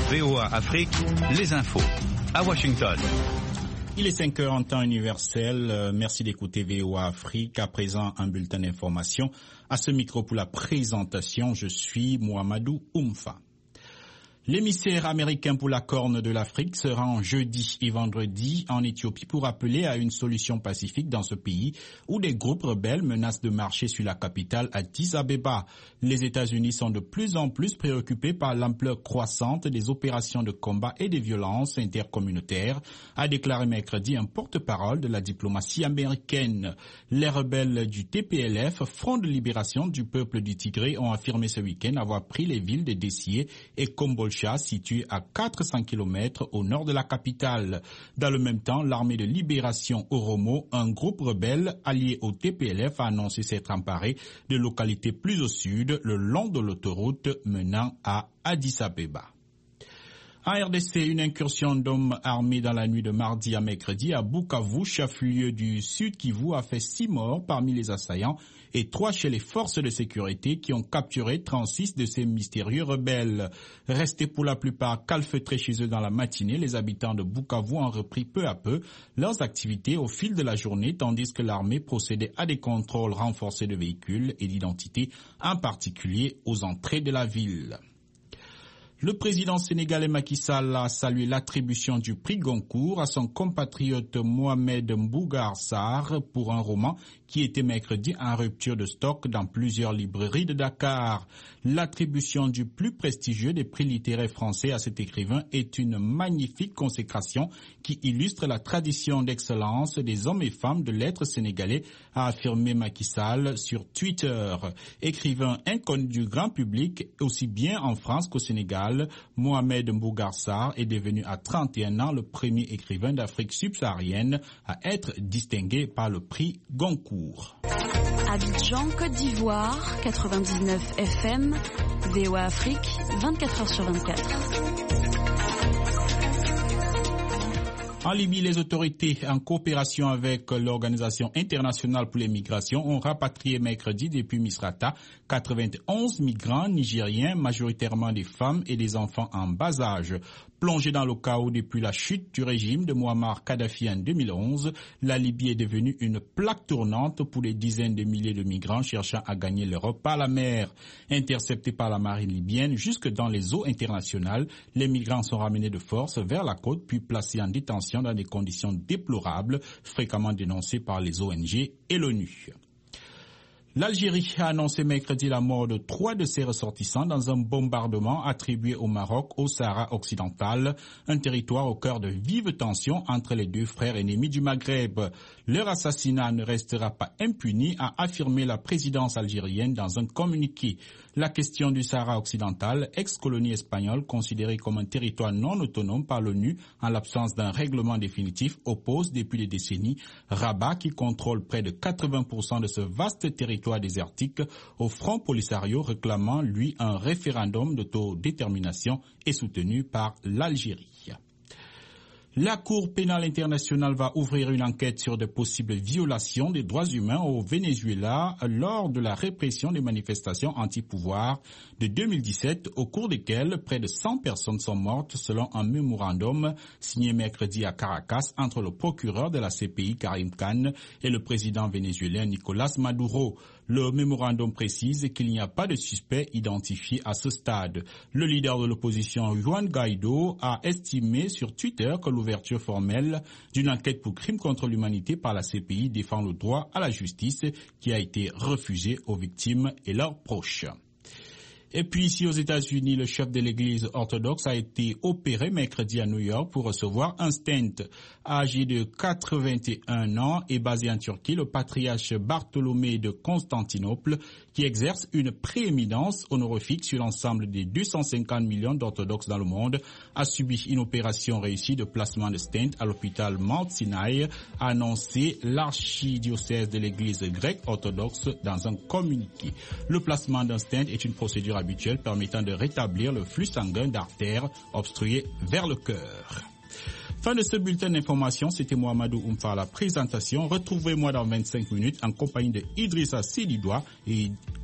VOA Afrique, les infos. À Washington. Il est 5 heures en temps universel. Merci d'écouter VOA Afrique. À présent, un bulletin d'information. À ce micro pour la présentation, je suis Mohamedou Oumfa. L'émissaire américain pour la Corne de l'Afrique se rend jeudi et vendredi en Éthiopie pour appeler à une solution pacifique dans ce pays où des groupes rebelles menacent de marcher sur la capitale Addis Abeba. Les États-Unis sont de plus en plus préoccupés par l'ampleur croissante des opérations de combat et des violences intercommunautaires, a déclaré mercredi un porte-parole de la diplomatie américaine. Les rebelles du TPLF, Front de libération du peuple du Tigré, ont affirmé ce week-end avoir pris les villes de Dessié et Kombolcha, situé à 400 km au nord de la capitale. Dans le même temps, l'armée de libération Oromo, un groupe rebelle allié au TPLF, a annoncé s'être emparé de localités plus au sud, le long de l'autoroute menant à Addis Abeba. En RDC, une incursion d'hommes armés dans la nuit de mardi à mercredi à Bukavu, chef-lieu du Sud Kivu, a fait 6 morts parmi les assaillants et 3 chez les forces de sécurité qui ont capturé 36 de ces mystérieux rebelles. Restés pour la plupart calfeutrés chez eux dans la matinée, les habitants de Bukavu ont repris peu à peu leurs activités au fil de la journée, tandis que l'armée procédait à des contrôles renforcés de véhicules et d'identité, en particulier aux entrées de la ville. Le président sénégalais Macky Sall a salué l'attribution du prix Goncourt à son compatriote Mohamed Mbougar Sarr pour un roman qui était mercredi en rupture de stock dans plusieurs librairies de Dakar. L'attribution du plus prestigieux des prix littéraires français à cet écrivain est une magnifique consécration qui illustre la tradition d'excellence des hommes et femmes de lettres sénégalais, a affirmé Macky Sall sur Twitter. Écrivain inconnu du grand public, aussi bien en France qu'au Sénégal, Mohamed Mbougar Sarr est devenu à 31 ans le premier écrivain d'Afrique subsaharienne à être distingué par le prix Goncourt. Abidjan, Côte d'Ivoire, 99 FM, VOA Afrique, 24 heures sur 24. En Libye, les autorités, en coopération avec l'Organisation internationale pour les migrations, ont rapatrié mercredi depuis Misrata 91 migrants nigériens, majoritairement des femmes et des enfants en bas âge. Plongée dans le chaos depuis la chute du régime de Muammar Kadhafi en 2011, la Libye est devenue une plaque tournante pour des dizaines de milliers de migrants cherchant à gagner l'Europe par la mer. Interceptés par la marine libyenne jusque dans les eaux internationales, les migrants sont ramenés de force vers la côte puis placés en détention dans des conditions déplorables, fréquemment dénoncées par les ONG et l'ONU. L'Algérie a annoncé mercredi la mort de 3 de ses ressortissants dans un bombardement attribué au Maroc au Sahara occidental, un territoire au cœur de vives tensions entre les deux frères ennemis du Maghreb. Leur assassinat ne restera pas impuni, a affirmé la présidence algérienne dans un communiqué. La question du Sahara occidental, ex-colonie espagnole considérée comme un territoire non autonome par l'ONU en l'absence d'un règlement définitif, oppose depuis des décennies Rabat, qui contrôle près de 80% de ce vaste territoire désertique, au Front Polisario réclamant, lui, un référendum d'autodétermination et soutenu par l'Algérie. La Cour pénale internationale va ouvrir une enquête sur de possibles violations des droits humains au Venezuela lors de la répression des manifestations anti-pouvoir de 2017, au cours desquelles près de 100 personnes sont mortes selon un mémorandum signé mercredi à Caracas entre le procureur de la CPI Karim Khan et le président vénézuélien Nicolás Maduro. Le mémorandum précise qu'il n'y a pas de suspect identifié à ce stade. Le leader de l'opposition, Juan Guaido, a estimé sur Twitter que l'ouverture formelle d'une enquête pour crimes contre l'humanité par la CPI défend le droit à la justice qui a été refusé aux victimes et leurs proches. Et puis ici aux États-Unis, le chef de l'église orthodoxe a été opéré mercredi à New York pour recevoir un stent. Âgé de 81 ans et basé en Turquie, le patriarche Bartholomé de Constantinople, qui exerce une prééminence honorifique sur l'ensemble des 250 millions d'orthodoxes dans le monde, a subi une opération réussie de placement de stent à l'hôpital Mount Sinai, a annoncé l'archidiocèse de l'église grecque orthodoxe dans un communiqué. Le placement d'un stent est une procédure habituelle permettant de rétablir le flux sanguin d'artères obstruées vers le cœur. Fin de ce bulletin d'information, c'était Mohamedou Oumfa à la présentation. Retrouvez-moi dans 25 minutes en compagnie de Idrissa Sédidoua et